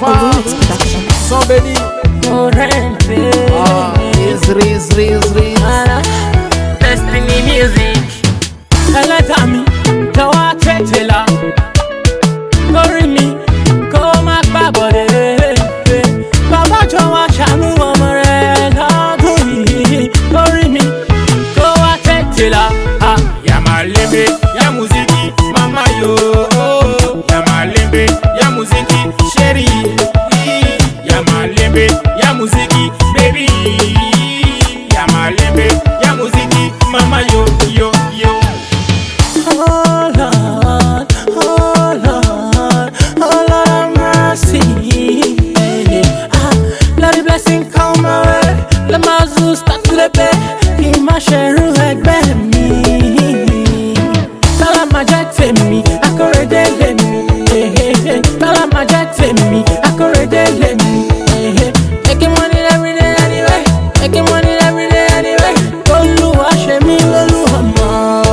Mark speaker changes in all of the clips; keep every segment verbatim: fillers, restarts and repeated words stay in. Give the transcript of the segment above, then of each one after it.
Speaker 1: Olumix Production.
Speaker 2: Son béni. Ah, Isri, Isri, Isri.
Speaker 3: Destiny Music.
Speaker 4: Ẹlẹ́dàá mi jọ̀wọ́ tètè là lórí mi kó má gbàbọ̀dé. Bàbá jọ̀wọ́ ṣàánú ọmọ rẹ̀ lọ́dún yìí lórí mi kó wá tètè là.
Speaker 2: Ya malembe, ya muziki, mama yo. Ya malembe, ya muziki, chéri. Ya malembe, ya muziki, baby. Ya malembe, ya muziki, mama yo, yo, yo.
Speaker 4: Oh Lord, oh Lord, oh Lord have mercy. Ah, let the blessing come my way. Let my zoo start to the play. Kí n má ṣerú ẹgbẹ́ mi. Tọ́lá máa jẹ́ tèmi, akóredé lèmi. Tọ́lá máa jẹ́ tèmi, akóredé lèmi. Making money every day anyway. Making money every day anyway. Olúwa ṣe mí lólùwàmọ́.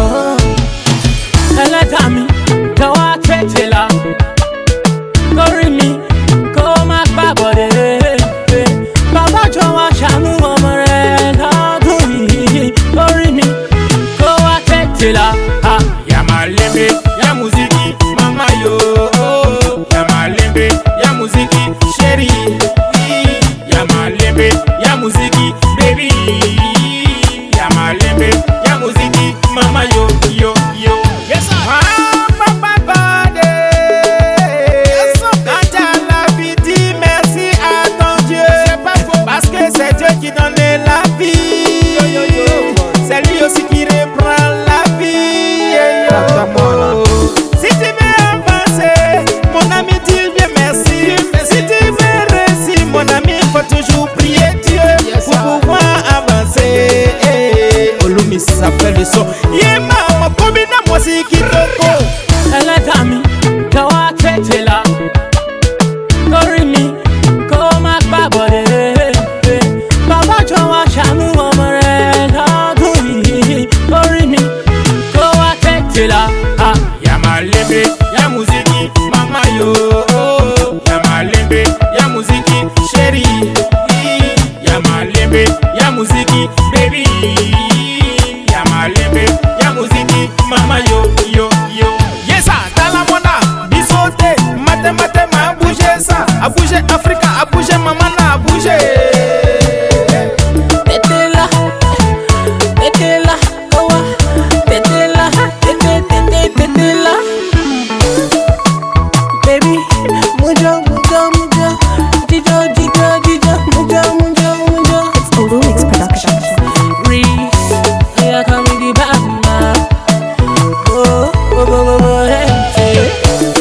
Speaker 4: Ẹlẹ́dàá mi jọ̀wọ́ tètè là lórí mi kó má gbàbọ̀dé. Bàbá jọ̀wọ́ ṣàánú ọmọ rẹ̀ lọ́dún yìí lórí mi kó wá tètè là.
Speaker 2: Ya malembe, ya muziki, mama yo. Ya malembe, ya muziki, chéri. Ya malembe, ya muziki, baby. Ya malembe, ya muziki, mama yo, yo, yo. Yes sir. Ah, papa God. Yes sir. Quand la vie dit merci à ton Dieu, c'est pas faux. Parce que c'est Dieu qui donne la vie. Yo, yo, yo. C'est lui aussi qui reprend la vie. Yo, yo. Si tu veux avancer, mon ami, dis bien merci. Si tu veux réussir, mon ami, il faut toujours prier Dieu pour pouvoir avancer. Olumi, ça fait le son. Yeah, maman, combien de moi c'est qui toko?
Speaker 4: Ẹlẹ́dàá mi jọ̀wọ́ tètè là lórí mi kó má gbàbọ̀dé. Bàbá jọ̀wọ́ ṣàánú ọmọ rẹ̀ lọ́dún yìí lórí mi kó wá tètè là.
Speaker 2: Ya malembe, ya muziki, mama yo. Ya malembe, ya muziki, chéri. Ya malembe, ya muziki, baby. Ya malembe, ya muziki, mama yo, yo, yo. Yes sir, talamona, bisote, mate mate ma a bougé ça, a bougé Africa, a bougé maman a bougé.
Speaker 4: Tètè là, tètè là, kó wá tètè là, tètè tètè tètè là. Baby, mujo mujo mujo, jijo jijo jijo, mujo mujo mujo.
Speaker 1: It's Olumix Production.
Speaker 4: Reese, here come the band now. Oh, oh, oh, oh, oh, hey, hey.